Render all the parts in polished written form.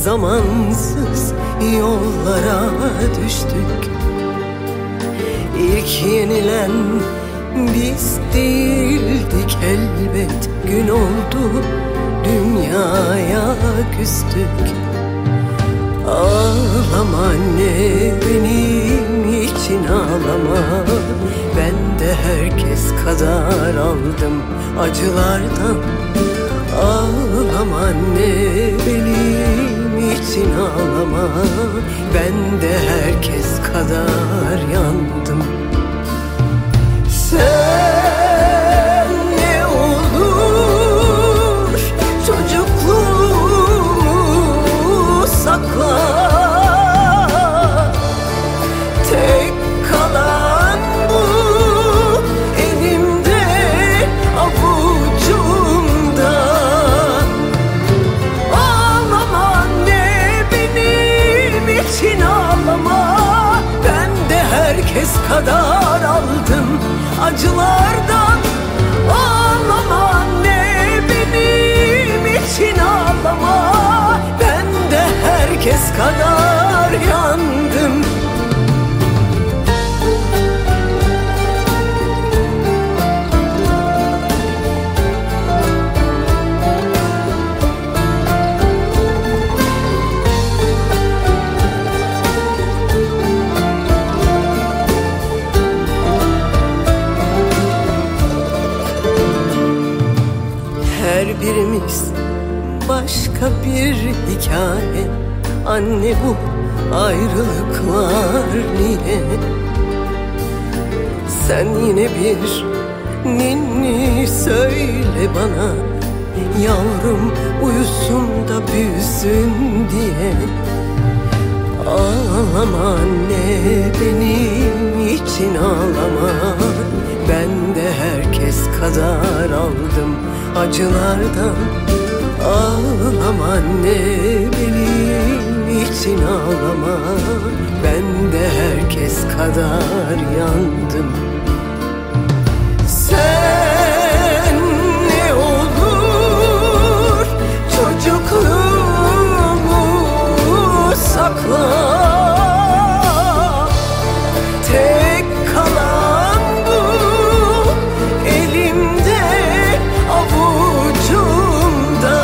zamansız yollara düştük. İlk yenilen biz değildik elbet, gün oldu dünyaya küstük. Ağlama anne, benim için ağlama. Ben de herkes kadar aldım acılardan. Ağlama anne, benim için ağlama. Ben de herkes kadar yandım. Sen ne olur çocukluğumu sakla. Tek kalan bu elimde, avucumda. Ağlama anne, benim için ağlama. Ben de herkes kadar aldım acılardan. Ağlama anne, benim için ağlama. Ben de herkes kadar yandım. Her birimiz başka bir hikaye. Anne, bu ayrılıklar niye? Sen yine bir ninni söyle bana, yavrum uyusun da büyüsün diye. Ağlama anne, benim için ağlama. Ben de herkes kadar aldım acılardan. Ağlama anne, benim için ağlama. Ben de herkes kadar yandım. Sen ne olur çocukluğumu sakla. Tek kalan bu elimde, avucumda.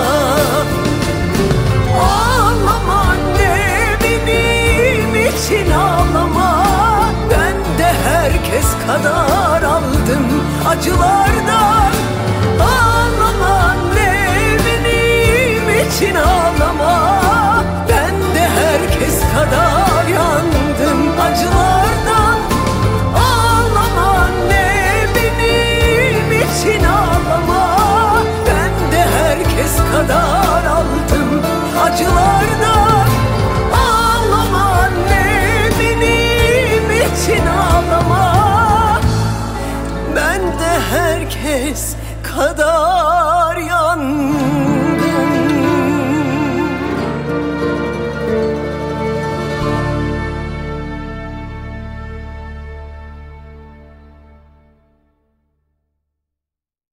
Ağlama anne, benim için ağlama. Ben de herkes kadar aldım acılardan. Ağlama anne, benim için ağlama. Ben de herkes kadar yandım acılardan. Ağlama anne, benim için ağlama. Ben de herkes kadar aldım acılardan. Ağlama anne, benim için ağlama. Ben de herkes kadar yandım.